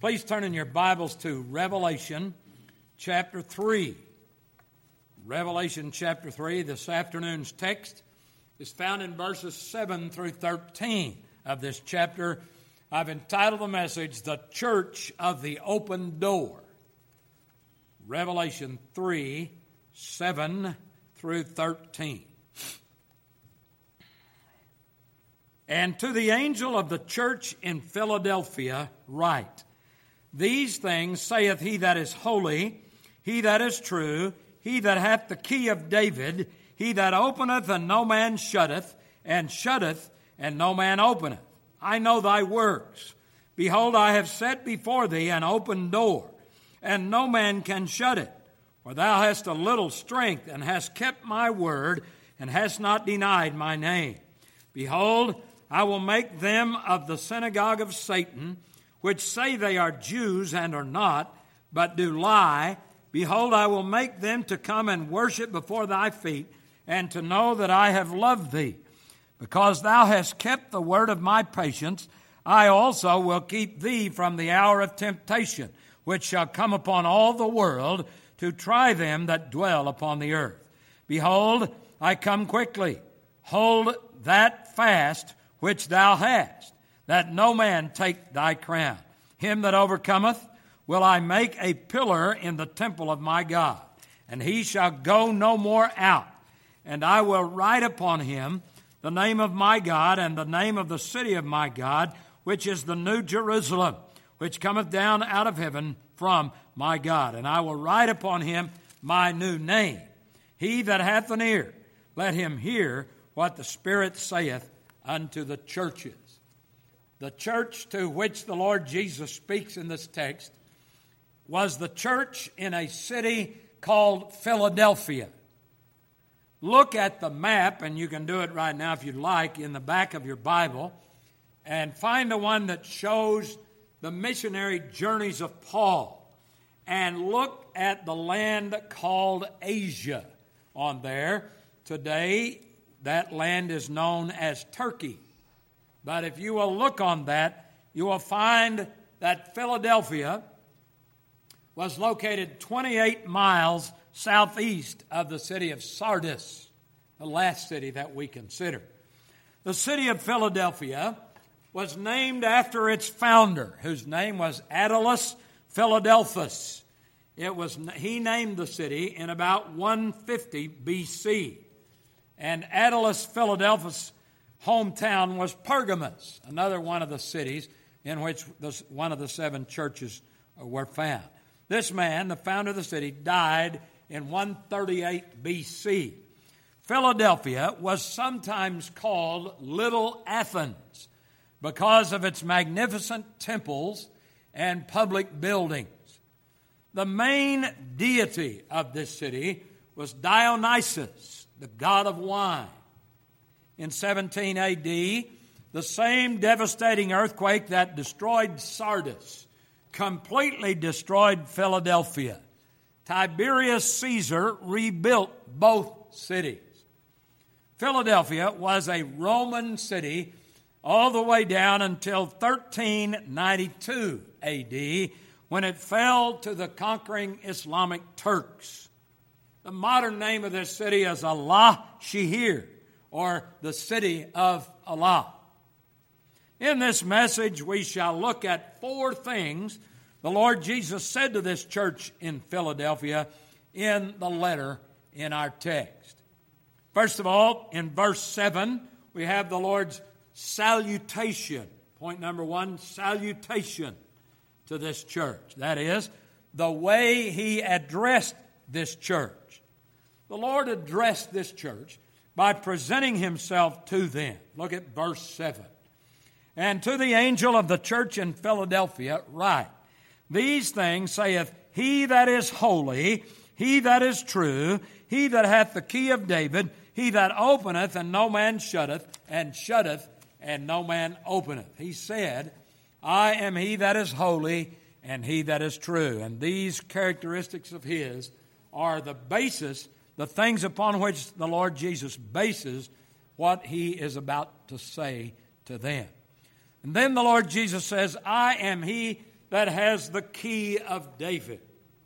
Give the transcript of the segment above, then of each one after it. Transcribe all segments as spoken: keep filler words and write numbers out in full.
Please turn in your Bibles to Revelation chapter three. Revelation chapter three, this afternoon's text is found in verses seven through thirteen of this chapter. I've entitled the message, The Church of the Open Door. Revelation three, seven through thirteen. And to the angel of the church in Philadelphia write, These things saith he that is holy, he that is true, he that hath the key of David, he that openeth and no man shutteth, and shutteth and no man openeth. I know thy works. Behold, I have set before thee an open door, and no man can shut it. For thou hast a little strength, and hast kept my word, and hast not denied my name. Behold, I will make them of the synagogue of Satan, which say they are Jews and are not, but do lie. Behold, I will make them to come and worship before thy feet, and to know that I have loved thee. Because thou hast kept the word of my patience, I also will keep thee from the hour of temptation, which shall come upon all the world, to try them that dwell upon the earth. Behold, I come quickly. Hold that fast which thou hast, that no man take thy crown. Him that overcometh will I make a pillar in the temple of my God, and he shall go no more out. And I will write upon him the name of my God, and the name of the city of my God, which is the new Jerusalem, which cometh down out of heaven from my God. And I will write upon him my new name. He that hath an ear, let him hear what the Spirit saith unto the churches. The church to which the Lord Jesus speaks in this text was the church in a city called Philadelphia. Look at the map, and you can do it right now if you'd like, in the back of your Bible, and find the one that shows the missionary journeys of Paul. And look at the land called Asia on there. Today, that land is known as Turkey. But if you will look on that, you will find that Philadelphia was located twenty-eight miles southeast of the city of Sardis, the last city that we consider. The city of Philadelphia was named after its founder, whose name was Attalus Philadelphus. It was, he named the city in about one fifty B C. And Attalus Philadelphus' hometown was Pergamus, another one of the cities in which the, one of the seven churches were found. This man, the founder of the city, died in one thirty-eight B C. Philadelphia was sometimes called Little Athens because of its magnificent temples and public buildings. The main deity of this city was Dionysus, the god of wine. In seventeen A D, the same devastating earthquake that destroyed Sardis completely destroyed Philadelphia. Tiberius Caesar rebuilt both cities. Philadelphia was a Roman city all the way down until thirteen ninety-two A D, when it fell to the conquering Islamic Turks. The modern name of this city is Allah-Shihir, or the city of Allah. In this message, we shall look at four things the Lord Jesus said to this church in Philadelphia in the letter in our text. First of all, in verse seven, we have the Lord's salutation. Point number one, salutation to this church. That is, the way he addressed this church. The Lord addressed this church by presenting himself to them. Look at verse seven. And to the angel of the church in Philadelphia write, These things saith he that is holy, he that is true, he that hath the key of David, he that openeth and no man shutteth, and shutteth and no man openeth. He said, I am he that is holy and he that is true. And these characteristics of his are the basis, the things upon which the Lord Jesus bases what he is about to say to them. And then the Lord Jesus says, I am he that has the key of David.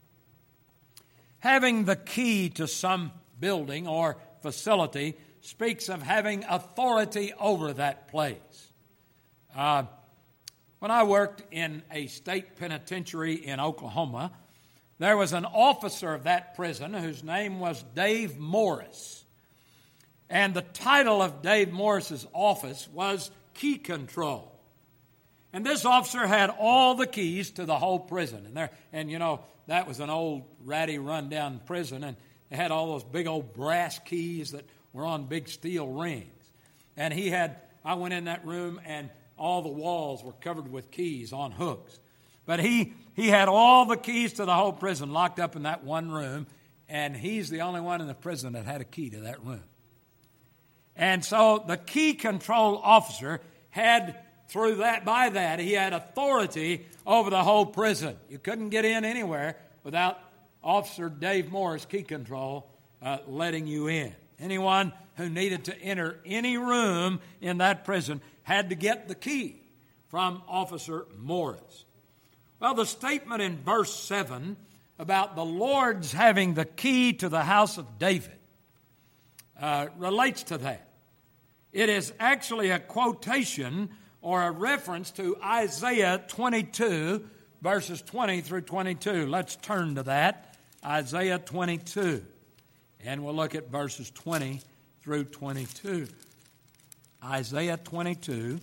Having the key to some building or facility speaks of having authority over that place. Uh, when I worked in a state penitentiary in Oklahoma, there was an officer of that prison whose name was Dave Morris. And the title of Dave Morris's office was Key Control. And this officer had all the keys to the whole prison. And there, and you know, that was an old, ratty, run-down prison, and they had all those big old brass keys that were on big steel rings. And he had, I went in that room, and all the walls were covered with keys on hooks. But he, he had all the keys to the whole prison locked up in that one room, and he's the only one in the prison that had a key to that room. And so the key control officer had, through that, by that, he had authority over the whole prison. You couldn't get in anywhere without Officer Dave Morris, key control, uh, letting you in. Anyone who needed to enter any room in that prison had to get the key from Officer Morris. Well, the statement in verse seven about the Lord's having the key to the house of David uh, relates to that. It is actually a quotation or a reference to Isaiah twenty-two, verses twenty through twenty-two. Let's turn to that, Isaiah twenty-two, and we'll look at verses twenty through twenty-two. Isaiah twenty-two,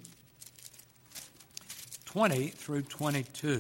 twenty through twenty-two.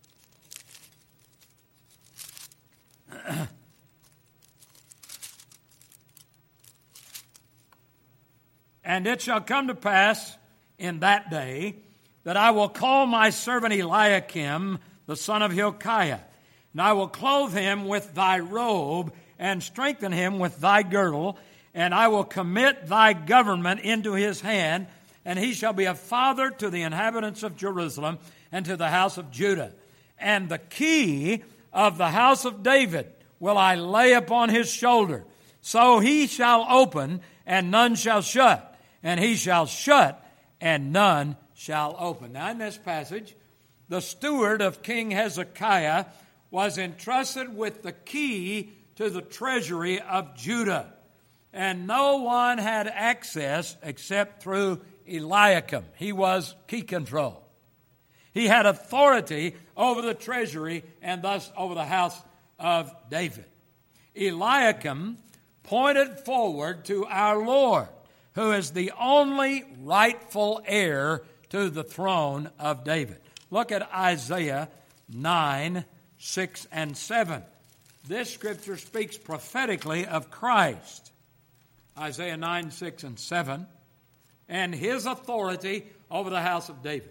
And it shall come to pass in that day that I will call my servant Eliakim, the son of Hilkiah, and I will clothe him with thy robe and strengthen him with thy girdle, and I will commit thy government into his hand, and he shall be a father to the inhabitants of Jerusalem and to the house of Judah. And the key of the house of David will I lay upon his shoulder. So he shall open, and none shall shut, and he shall shut, and none shall open. Now, in this passage, the steward of King Hezekiah was entrusted with the key to the treasury of Judah, and no one had access except through Eliakim. He was key control. He had authority over the treasury and thus over the house of David. Eliakim pointed forward to our Lord, who is the only rightful heir to the throne of David. Look at Isaiah nine, six, and seven. This scripture speaks prophetically of Christ. Isaiah nine, six, and seven, and his authority over the house of David.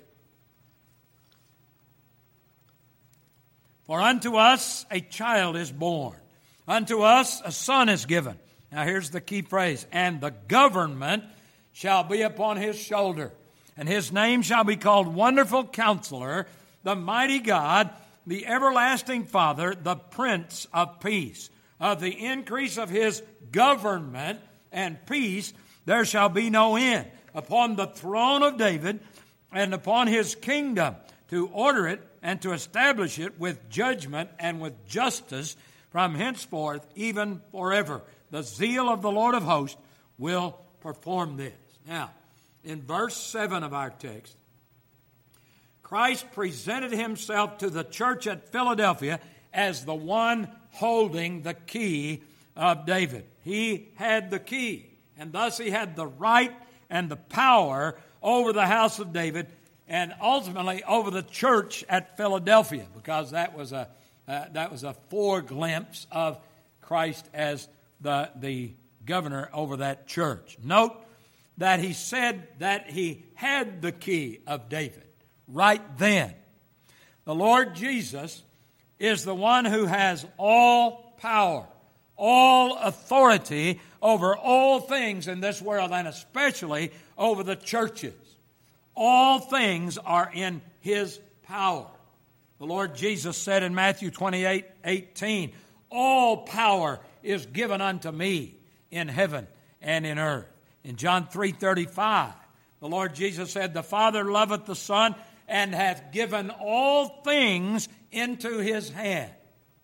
For unto us a child is born, unto us a son is given. Now here's the key phrase, and the government shall be upon his shoulder, and his name shall be called Wonderful Counselor, the Mighty God, the Everlasting Father, the Prince of Peace. Of the increase of his government and peace there shall be no end, upon the throne of David and upon his kingdom, to order it and to establish it with judgment and with justice from henceforth even forever. The zeal of the Lord of hosts will perform this. Now, in verse seven of our text, Christ presented himself to the church at Philadelphia as the one holding the key of David. He had the key, and thus he had the right and the power over the house of David and ultimately over the church at Philadelphia, because that was a uh, that was a foreglimpse of Christ as the, the governor over that church. Note that he said that he had the key of David right then. The Lord Jesus is the one who has all power, all authority over all things in this world, and especially over the churches. All things are in his power. The Lord Jesus said in Matthew twenty-eight, eighteen, all power is given unto me in heaven and in earth. In John three thirty-five, the Lord Jesus said, the Father loveth the Son and hath given all things into his hand.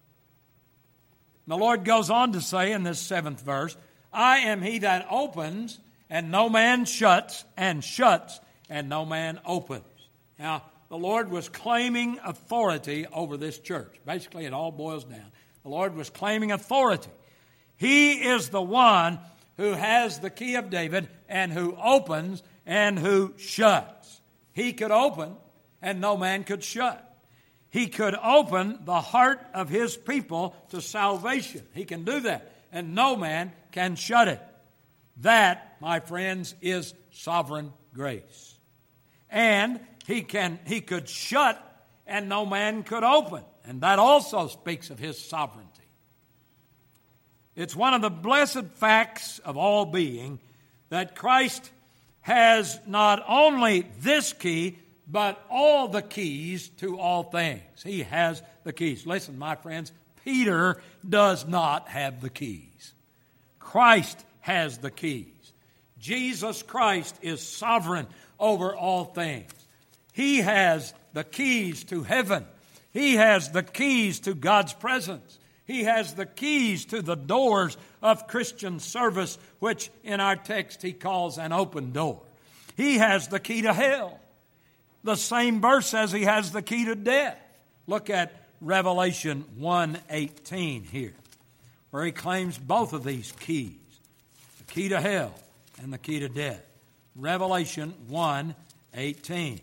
The Lord goes on to say in this seventh verse, I am he that opens, and no man shuts, and shuts, and no man opens. Now, the Lord was claiming authority over this church. Basically, it all boils down. The Lord was claiming authority. He is the one who has the key of David and who opens and who shuts. He could open and no man could shut. He could open the heart of his people to salvation. He can do that, and no man can shut it. That, my friends, is sovereign grace. And he can he could shut and no man could open. And that also speaks of his sovereignty. It's one of the blessed facts of all being that Christ has not only this key, but all the keys to all things. He has the keys. Listen, my friends, Peter does not have the keys. Christ has the keys. Jesus Christ is sovereign over all things. He has the keys to heaven. He has the keys to God's presence. He has the keys to the doors of Christian service, which in our text he calls an open door. He has the key to hell. The same verse says he has the key to death. Look at Revelation one eighteen here, where he claims both of these keys, the key to hell and the key to death. Revelation one eighteen.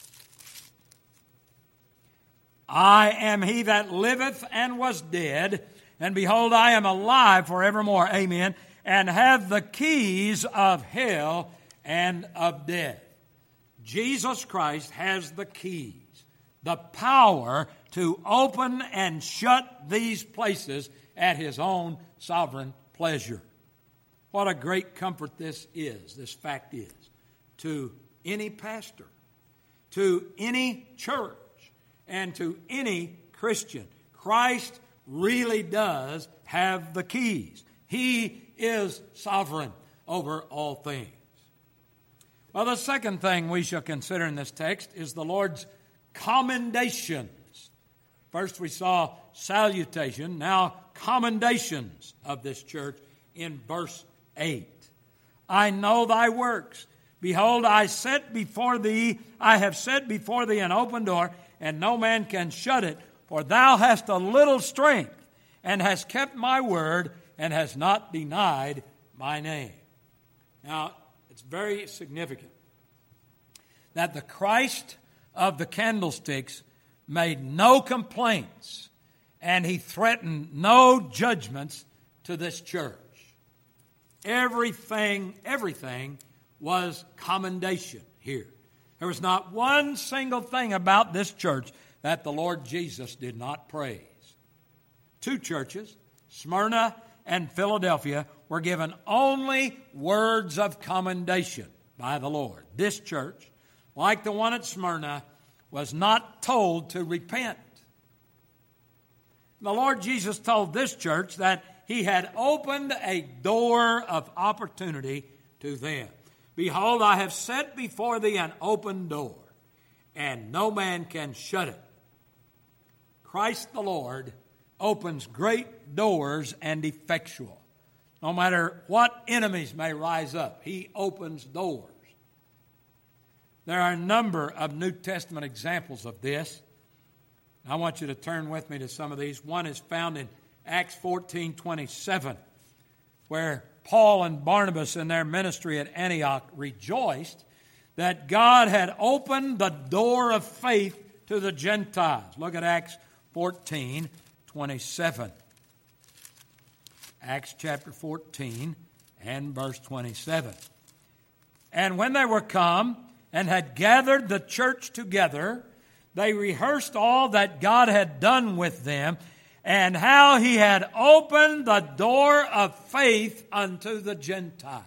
I am he that liveth and was dead, and behold, I am alive forevermore. Amen. And have the keys of hell and of death. Jesus Christ has the keys, the power to open and shut these places at his own sovereign pleasure. What a great comfort this is, this fact is, to any pastor, to any church, and to any Christian. Christ really does have the keys. He is sovereign over all things. Well, the second thing we shall consider in this text is the Lord's commendations. First we saw salutation, now commendations of this church in verse eight. I know thy works. Behold, I set before thee, I have set before thee an open door, and no man can shut it, for thou hast a little strength, and hast kept my word, and hast not denied my name. Now, it's very significant that the Christ of the candlesticks made no complaints, and he threatened no judgments to this church. Everything, everything was commendation here. There was not one single thing about this church that the Lord Jesus did not praise. Two churches, Smyrna and Philadelphia, were given only words of commendation by the Lord. This church, like the one at Smyrna, was not told to repent. The Lord Jesus told this church that he had opened a door of opportunity to them. Behold, I have set before thee an open door, and no man can shut it. Christ the Lord opens great doors and effectual. No matter what enemies may rise up, he opens doors. There are a number of New Testament examples of this. I want you to turn with me to some of these. One is found in Acts fourteen twenty-seven, where Paul and Barnabas in their ministry at Antioch rejoiced that God had opened the door of faith to the Gentiles. Look at Acts fourteen twenty-seven. Acts chapter fourteen and verse twenty-seven. And when they were come and had gathered the church together, they rehearsed all that God had done with them, and how he had opened the door of faith unto the Gentiles.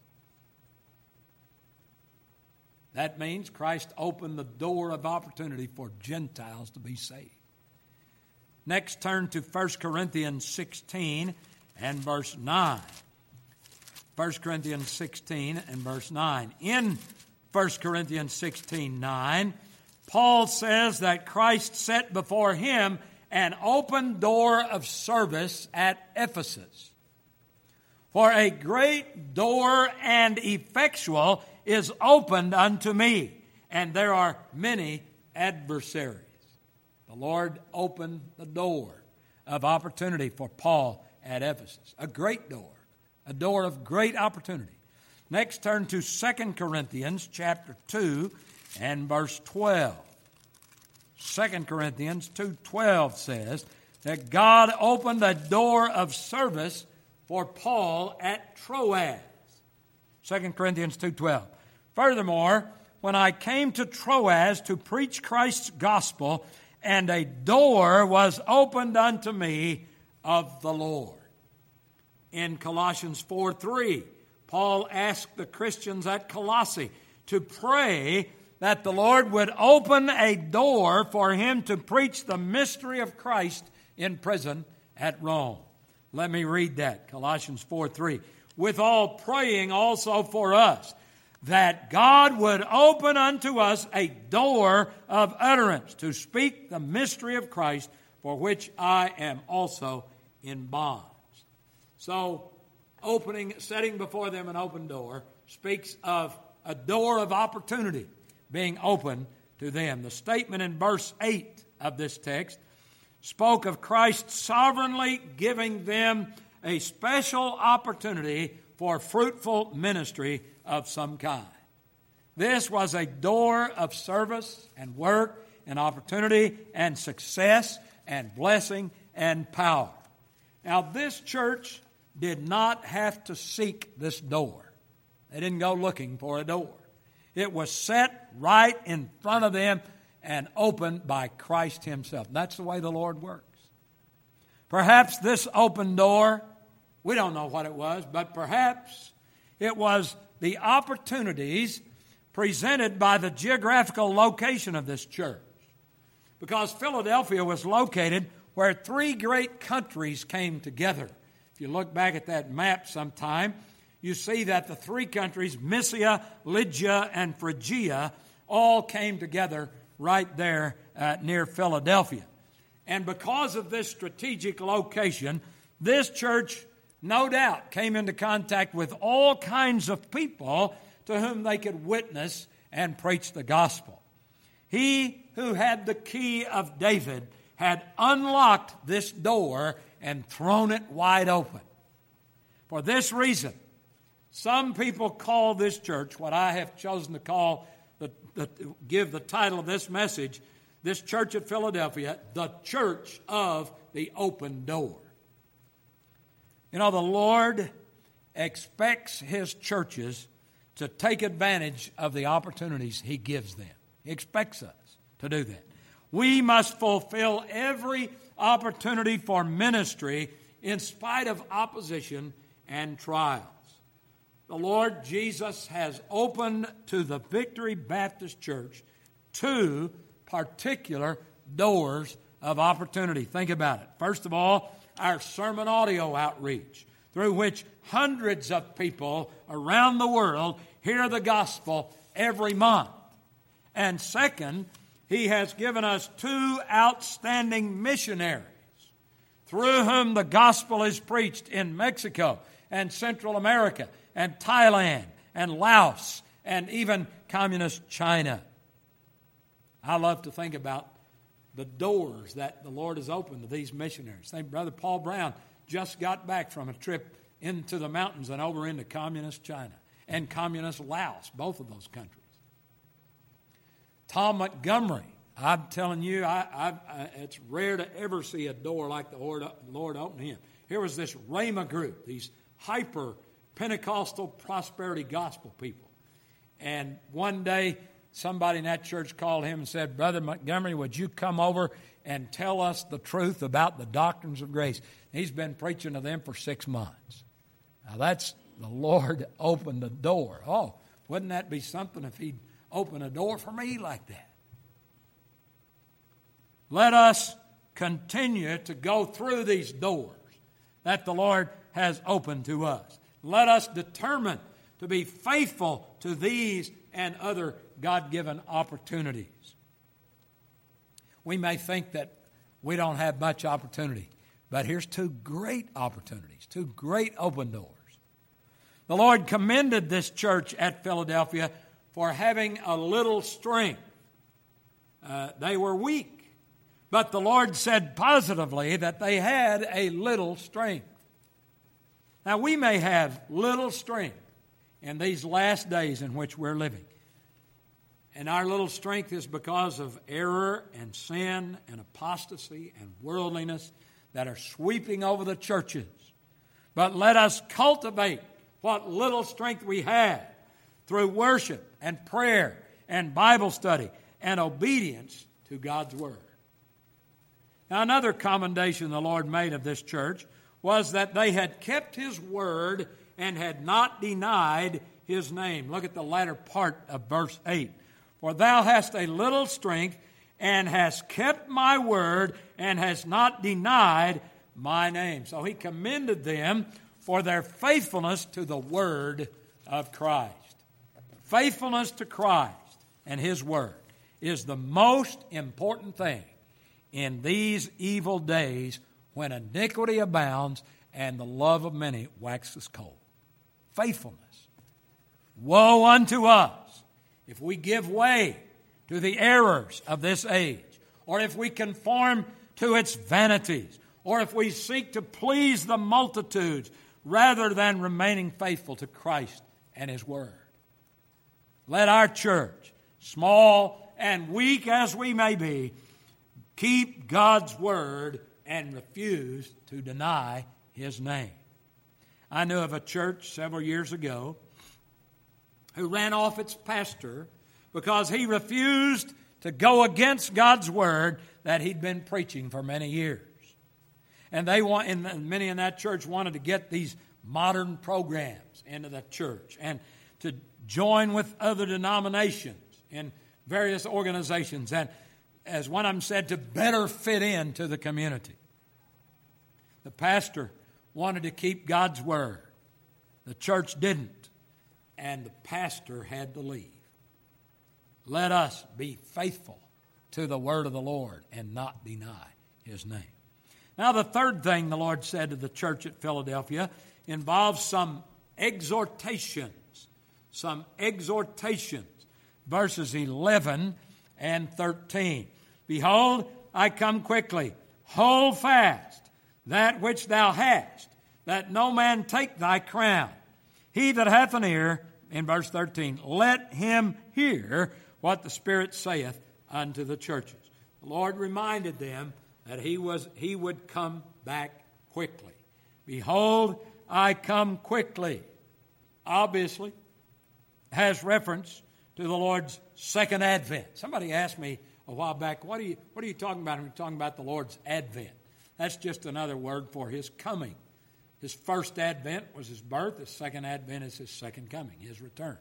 That means Christ opened the door of opportunity for Gentiles to be saved. Next, turn to First Corinthians sixteen and verse nine. First Corinthians sixteen and verse nine. In First Corinthians sixteen nine, Paul says that Christ set before him an open door of service at Ephesus. For a great door and effectual is opened unto me, and there are many adversaries. The Lord opened the door of opportunity for Paul at Ephesus. A great door, a door of great opportunity. Next, turn to Second Corinthians chapter two and verse twelve. Second Corinthians two twelve says that God opened a door of service for Paul at Troas. Second Corinthians two twelve. Furthermore, when I came to Troas to preach Christ's gospel, and a door was opened unto me of the Lord. In Colossians four three, Paul asked the Christians at Colossae to pray that the Lord would open a door for him to preach the mystery of Christ in prison at Rome. Let me read that, Colossians four three. With all praying also for us, that God would open unto us a door of utterance to speak the mystery of Christ, for which I am also in bonds. So, opening, setting before them an open door speaks of a door of opportunity being open to them. The statement in verse eight of this text spoke of Christ sovereignly giving them a special opportunity for fruitful ministry of some kind. This was a door of service and work and opportunity and success and blessing and power. Now, this church did not have to seek this door. They didn't go looking for a door. It was set right in front of them and opened by Christ himself. That's the way the Lord works. Perhaps this open door, we don't know what it was, but perhaps it was the opportunities presented by the geographical location of this church. Because Philadelphia was located where three great countries came together. If you look back at that map sometime, you see that the three countries, Mysia, Lygia, and Phrygia, all came together right there uh, near Philadelphia. And because of this strategic location, this church, no doubt, came into contact with all kinds of people to whom they could witness and preach the gospel. He who had the key of David had unlocked this door and thrown it wide open. For this reason, some people call this church, what I have chosen to call, the, the, give the title of this message, this church at Philadelphia, the Church of the Open Door. You know, the Lord expects His churches to take advantage of the opportunities He gives them. He expects us to do that. We must fulfill every opportunity for ministry in spite of opposition and trials. The Lord Jesus has opened to the Victory Baptist Church two particular doors of opportunity. Think about it. First of all, our sermon audio outreach, through which hundreds of people around the world hear the gospel every month. And second, He has given us two outstanding missionaries through whom the gospel is preached in Mexico and Central America and Thailand and Laos and even communist China. I love to think about the doors that the Lord has opened to these missionaries. Think Brother Paul Brown just got back from a trip into the mountains and over into communist China and communist Laos, both of those countries. Tom Montgomery, I'm telling you, I, I, I, it's rare to ever see a door like the Lord, Lord open him. Here was this Rhema group, these hyper Pentecostal prosperity gospel people. And one day, somebody in that church called him and said, Brother Montgomery, would you come over and tell us the truth about the doctrines of grace? And he's been preaching to them for six months. Now that's the Lord opened the door. Oh, wouldn't that be something if He'd open a door for me like that? Let us continue to go through these doors that the Lord has opened to us. Let us determine to be faithful to these and other God-given opportunities. We may think that we don't have much opportunity, but here's two great opportunities, two great open doors. The Lord commended this church at Philadelphia for having a little strength. Uh, they were weak, but the Lord said positively that they had a little strength. Now, we may have little strength in these last days in which we're living. And our little strength is because of error and sin and apostasy and worldliness that are sweeping over the churches. But let us cultivate what little strength we have through worship and prayer and Bible study and obedience to God's Word. Now, another commendation the Lord made of this church was that they had kept His Word and had not denied His name. Look at the latter part of verse eight. For thou hast a little strength, and hast kept my word, and hast not denied my name. So he commended them for their faithfulness to the word of Christ. Faithfulness to Christ and His word is the most important thing in these evil days when iniquity abounds and the love of many waxes cold. Faithfulness. Woe unto us if we give way to the errors of this age, or if we conform to its vanities, or if we seek to please the multitudes rather than remaining faithful to Christ and His Word. Let our church, small and weak as we may be, keep God's Word and refuse to deny His name. I knew of a church several years ago who ran off its pastor because he refused to go against God's Word that he'd been preaching for many years. And they want, and many in that church wanted to get these modern programs into the church and to join with other denominations in various organizations, and as one of them said, to better fit into the community. The pastor wanted to keep God's Word. The church didn't. And the pastor had to leave. Let us be faithful to the word of the Lord and not deny His name. Now, the third thing the Lord said to the church at Philadelphia involves some exhortations. Some exhortations. Verses eleven and thirteen. Behold, I come quickly. Hold fast that which thou hast, that no man take thy crown. He that hath an ear, in verse thirteen, let him hear what the Spirit saith unto the churches. The Lord reminded them that he was he would come back quickly. Behold, I come quickly. Obviously, has reference to the Lord's second advent. Somebody asked me a while back, what are you, what are you talking about? I'm talking about the Lord's advent. That's just another word for His coming. His first advent was His birth. His second advent is His second coming, His return.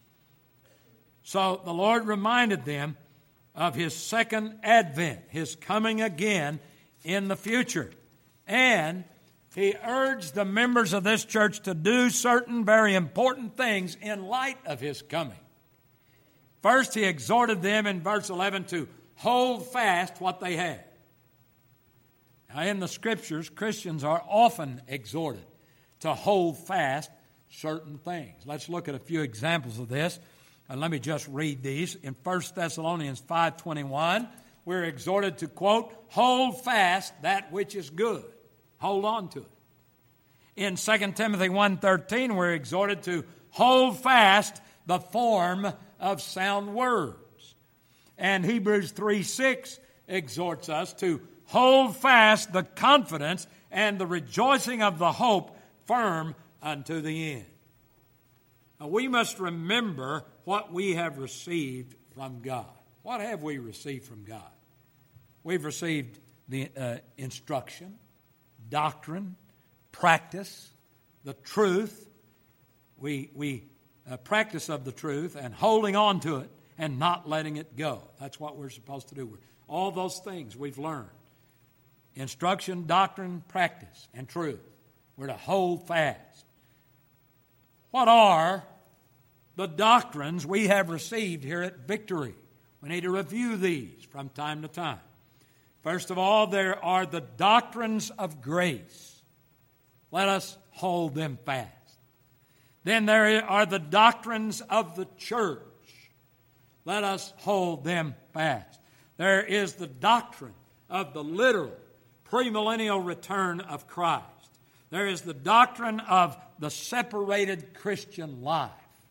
So the Lord reminded them of His second advent, His coming again in the future. And He urged the members of this church to do certain very important things in light of His coming. First, He exhorted them in verse eleven to hold fast what they had. Now, in the Scriptures, Christians are often exhorted to hold fast certain things. Let's look at a few examples of this. And let me just read these. In First Thessalonians five twenty-one, we're exhorted to, quote, hold fast that which is good. Hold on to it. In Second Timothy one thirteen, we're exhorted to hold fast the form of sound words. And Hebrews three six exhorts us to hold fast the confidence and the rejoicing of the hope firm unto the end. Now, we must remember what we have received from God. What have we received from God? We've received the uh, instruction, doctrine, practice, the truth. We, we uh, practice of the truth and holding on to it and not letting it go. That's what we're supposed to do. We're, all those things we've learned. Instruction, doctrine, practice, and truth. We're to hold fast. What are the doctrines we have received here at Victory? We need to review these from time to time. First of all, there are the doctrines of grace. Let us hold them fast. Then there are the doctrines of the church. Let us hold them fast. There is the doctrine of the literal premillennial return of Christ. There is the doctrine of the separated Christian life.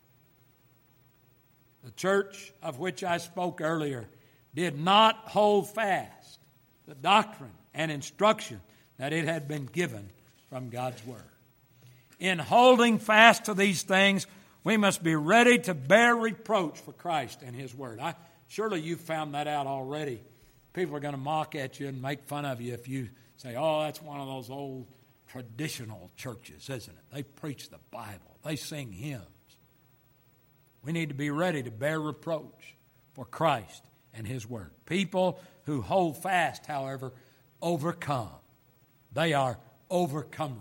The church of which I spoke earlier did not hold fast the doctrine and instruction that it had been given from God's Word. In holding fast to these things, we must be ready to bear reproach for Christ and His Word. I, surely you've found that out already. People are going to mock at you and make fun of you if you say, oh, that's one of those old traditional churches, isn't it? They preach the Bible. They sing hymns. We need to be ready to bear reproach for Christ and His Word. People who hold fast, however, overcome. They are overcomers.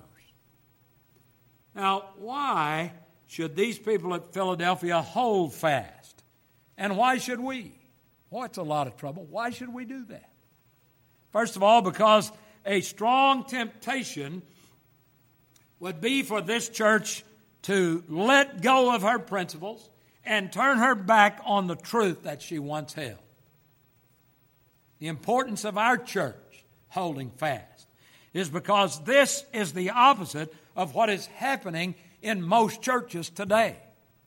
Now, why should these people at Philadelphia hold fast? And why should we? Well, it's a lot of trouble. Why should we do that? First of all, because a strong temptation would be for this church to let go of her principles and turn her back on the truth that she once held. The importance of our church holding fast is because this is the opposite of what is happening in most churches today.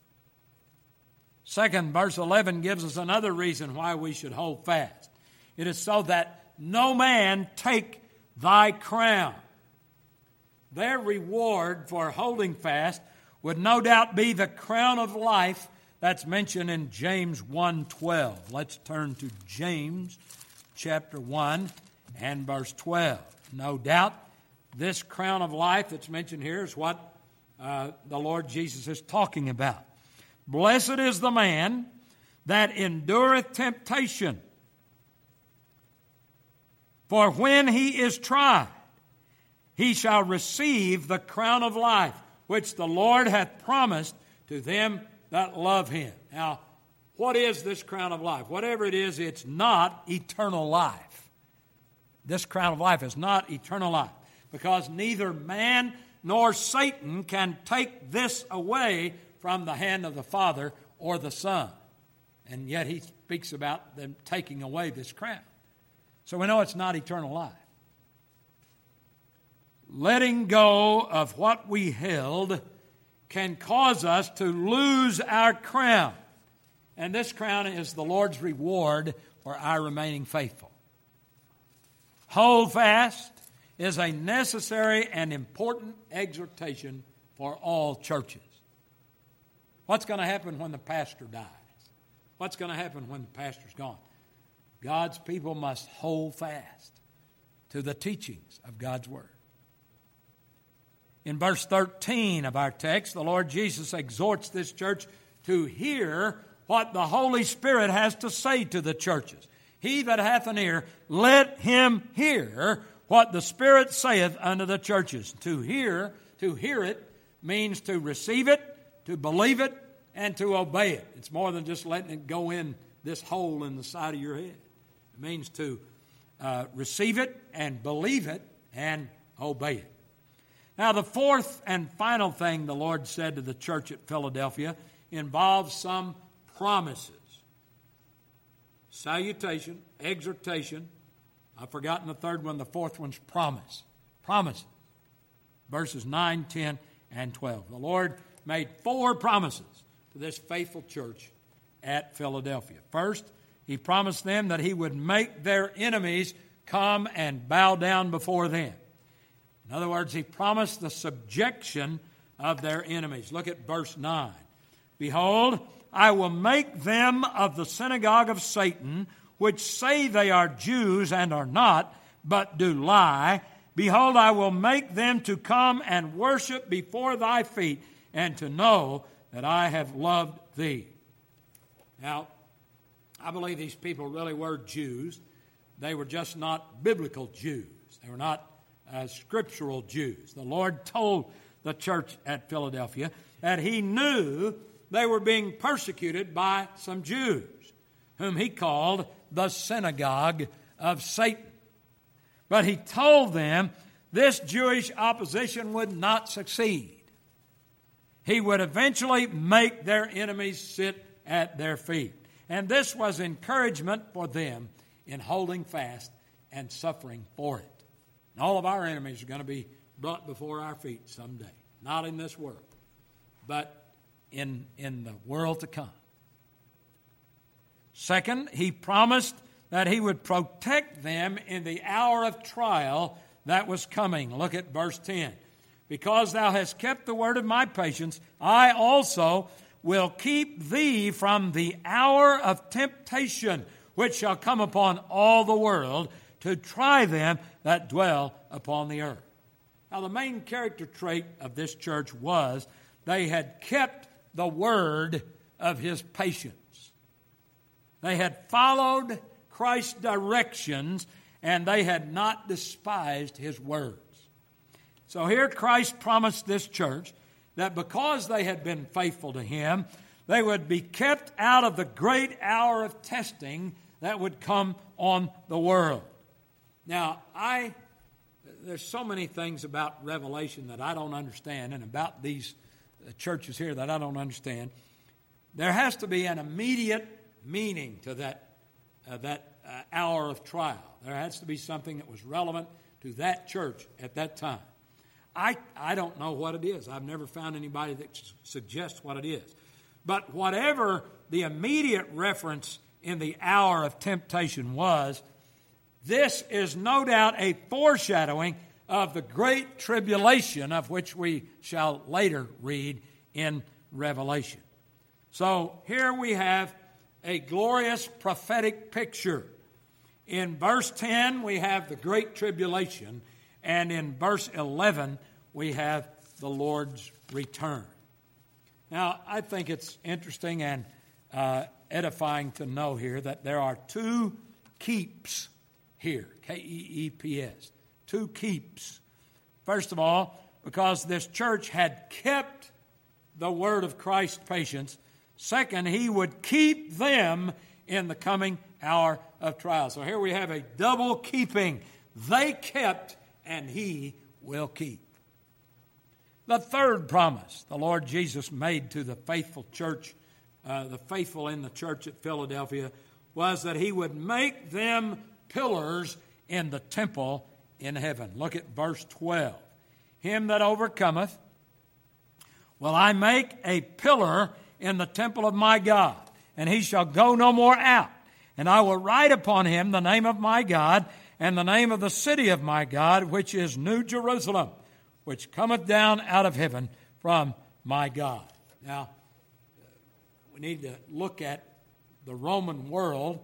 Second, verse eleven gives us another reason why we should hold fast. It is so that no man take thy crown. Their reward for holding fast would no doubt be the crown of life that's mentioned in James one twelve. Let's turn to James chapter one and verse twelve. No doubt this crown of life that's mentioned here is what uh, the Lord Jesus is talking about. Blessed is the man that endureth temptation, for when he is tried, he shall receive the crown of life, which the Lord hath promised to them that love Him. Now, what is this crown of life? Whatever it is, it's not eternal life. This crown of life is not eternal life, because neither man nor Satan can take this away from the hand of the Father or the Son. And yet He speaks about them taking away this crown. So we know it's not eternal life. Letting go of what we held can cause us to lose our crown. And this crown is the Lord's reward for our remaining faithful. Hold fast is a necessary and important exhortation for all churches. What's going to happen when the pastor dies? What's going to happen when the pastor's gone? God's people must hold fast to the teachings of God's Word. In verse thirteen of our text, the Lord Jesus exhorts this church to hear what the Holy Spirit has to say to the churches. He that hath an ear, let him hear what the Spirit saith unto the churches. To hear, to hear it means to receive it, to believe it, and to obey it. It's more than just letting it go in this hole in the side of your head. It means to uh, receive it and believe it and obey it. Now, the fourth and final thing the Lord said to the church at Philadelphia involves some promises. Salutation, exhortation. I've forgotten the third one. The fourth one's promise. Promises. Verses nine, ten, and twelve. The Lord made four promises to this faithful church at Philadelphia. First, He promised them that He would make their enemies come and bow down before them. In other words, He promised the subjection of their enemies. Look at verse nine. Behold, I will make them of the synagogue of Satan, which say they are Jews and are not, but do lie. Behold, I will make them to come and worship before thy feet, and to know that I have loved thee. Now, I believe these people really were Jews. They were just not biblical Jews. They were not uh, scriptural Jews. The Lord told the church at Philadelphia that He knew they were being persecuted by some Jews, whom He called the synagogue of Satan. But he told them this Jewish opposition would not succeed. He would eventually make their enemies sit at their feet. And this was encouragement for them in holding fast and suffering for it. And all of our enemies are going to be brought before our feet someday. Not in this world, but in, in the world to come. Second, he promised that he would protect them in the hour of trial that was coming. Look at verse ten. Because thou hast kept the word of my patience, I also will keep thee from the hour of temptation, which shall come upon all the world, to try them that dwell upon the earth. Now, the main character trait of this church was they had kept the word of his patience. They had followed Christ's directions, and they had not despised his words. So here Christ promised this church that because they had been faithful to him, they would be kept out of the great hour of testing that would come on the world. Now, I there's so many things about Revelation that I don't understand, and about these churches here that I don't understand. There has to be an immediate meaning to that uh, that uh, hour of trial. There has to be something that was relevant to that church at that time. I, I don't know what it is. I've never found anybody that suggests what it is. But whatever the immediate reference in the hour of temptation was, this is no doubt a foreshadowing of the great tribulation of which we shall later read in Revelation. So here we have a glorious prophetic picture. In verse ten, we have the great tribulation, and in verse eleven, we have the Lord's return. Now, I think it's interesting and uh, edifying to know here that there are two keeps here, K E E P S, two keeps. First of all, because this church had kept the word of Christ's patience. Second, he would keep them in the coming hour of trial. So here we have a double keeping. They kept, and he will keep. The third promise the Lord Jesus made to the faithful church, uh, the faithful in the church at Philadelphia, was that he would make them pillars in the temple in heaven. Look at verse twelve. Him that overcometh will I make a pillar in the temple of my God, and he shall go no more out. And I will write upon him the name of my God, and the name of the city of my God, which is New Jerusalem, which cometh down out of heaven from my God. Now, we need to look at the Roman world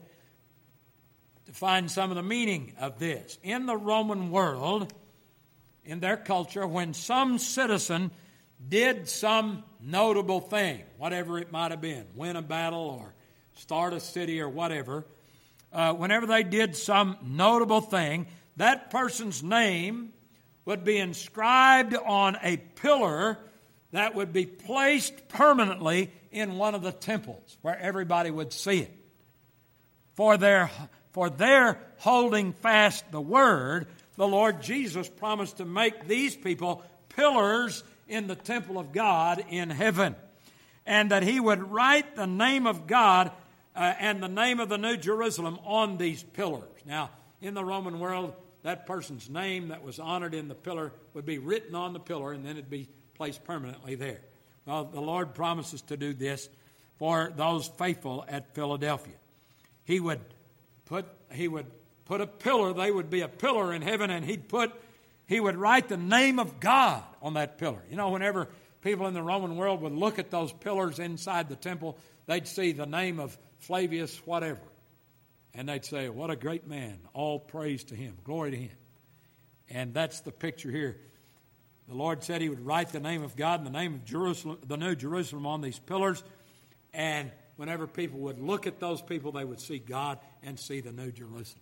to find some of the meaning of this. In the Roman world, in their culture, when some citizen did some notable thing, whatever it might have been, win a battle or start a city or whatever, uh, whenever they did some notable thing, that person's name would be inscribed on a pillar that would be placed permanently in one of the temples where everybody would see it. For their, for their holding fast the word, the Lord Jesus promised to make these people pillars in the temple of God in heaven, and that he would write the name of God uh, and the name of the New Jerusalem on these pillars. Now, in the Roman world, that person's name that was honored in the pillar would be written on the pillar, and then it'd be placed permanently there. Well, the Lord promises to do this for those faithful at Philadelphia. He would put he would put a pillar, they would be a pillar in heaven, and he'd put he would write the name of God on that pillar. You know, whenever people in the Roman world would look at those pillars inside the temple, they'd see the name of Flavius whatever. And they'd say, what a great man. All praise to him. Glory to him. And that's the picture here. The Lord said he would write the name of God and the name of Jerusalem, the New Jerusalem on these pillars. And whenever people would look at those people, they would see God and see the New Jerusalem.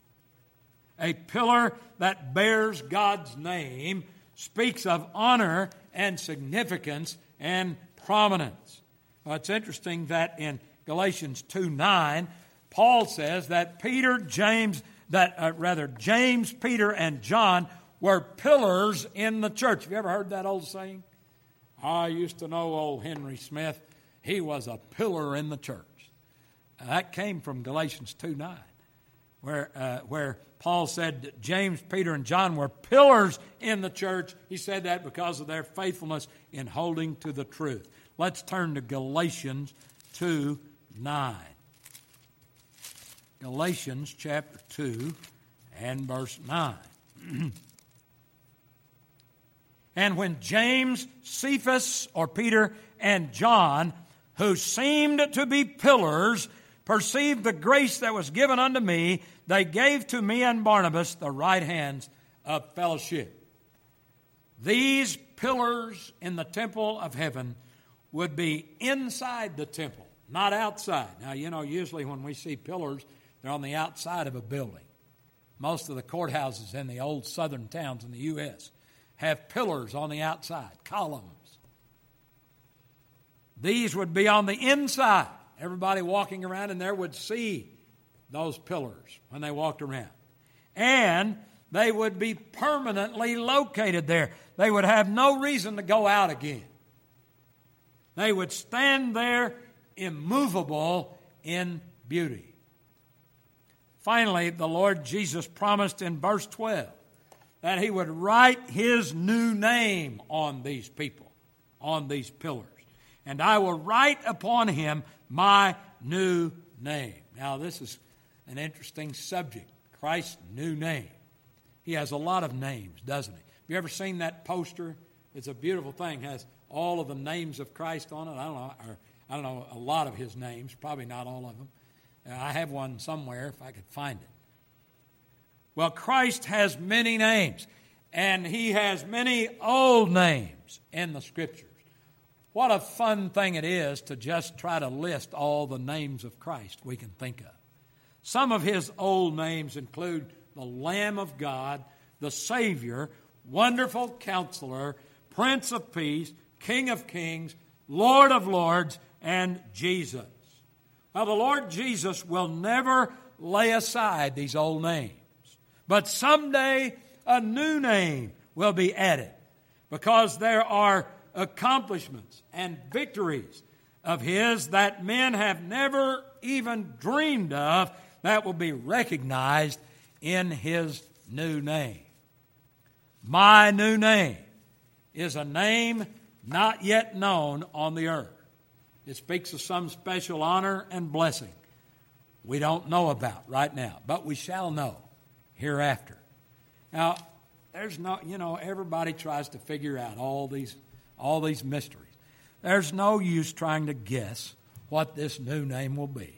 A pillar that bears God's name speaks of honor and significance and prominence. Well, it's interesting that in Galatians two nine, Paul says that Peter, James, that uh, rather James, Peter, and John were pillars in the church. Have you ever heard that old saying? I used to know old Henry Smith. He was a pillar in the church. Uh, that came from Galatians two nine, where uh, where Paul said that James, Peter, and John were pillars in the church. He said that because of their faithfulness in holding to the truth. Let's turn to Galatians two nine. Galatians chapter two and verse nine. And when James, Cephas, or Peter, and John, who seemed to be pillars, perceived the grace that was given unto me, they gave to me and Barnabas the right hands of fellowship. These pillars in the temple of heaven would be inside the temple, not outside. Now, you know, usually when we see pillars, they're on the outside of a building. Most of the courthouses in the old southern towns in the U S have pillars on the outside, columns. These would be on the inside. Everybody walking around in there would see those pillars when they walked around. And they would be permanently located there. They would have no reason to go out again. They would stand there immovable in beauty. Finally, the Lord Jesus promised in verse twelve that He would write His new name on these people, on these pillars. And I will write upon him my new name. Now, this is an interesting subject, Christ's new name. He has a lot of names, doesn't he? Have you ever seen that poster? It's a beautiful thing. It has all of the names of Christ on it. I don't know, or I don't know a lot of His names, probably not all of them. Uh, I have one somewhere if I could find it. Well, Christ has many names, and He has many old names in the Scriptures. What a fun thing it is to just try to list all the names of Christ we can think of. Some of His old names include the Lamb of God, the Savior, Wonderful Counselor, Prince of Peace, King of Kings, Lord of Lords, and Jesus. Now, the Lord Jesus will never lay aside these old names. But someday a new name will be added because there are accomplishments and victories of His that men have never even dreamed of that will be recognized in His new name. My new name is a name not yet known on the earth. It speaks of some special honor and blessing we don't know about right now, but we shall know hereafter. Now, there's no, you know, everybody tries to figure out all these, all these mysteries. There's no use trying to guess what this new name will be.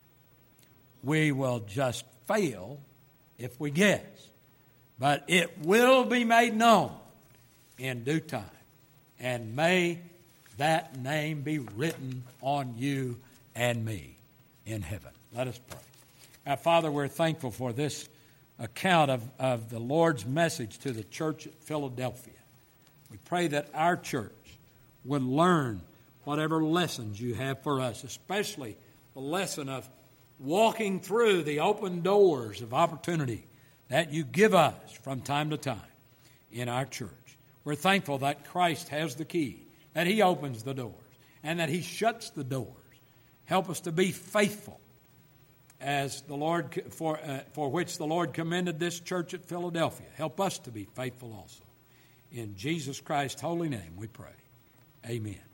We will just fail if we guess. But it will be made known in due time. And may that name be written on you and me in heaven. Let us pray. Now, Father, we're thankful for this account of, of the Lord's message to the church at Philadelphia. We pray that our church would learn whatever lessons you have for us, especially the lesson of walking through the open doors of opportunity that you give us from time to time in our church. We're thankful that Christ has the key, that He opens the doors, and that He shuts the doors. Help us to be faithful as the Lord for uh, for which the Lord commended this church at Philadelphia. Help us to be faithful also. In Jesus Christ's holy name we pray. Amen.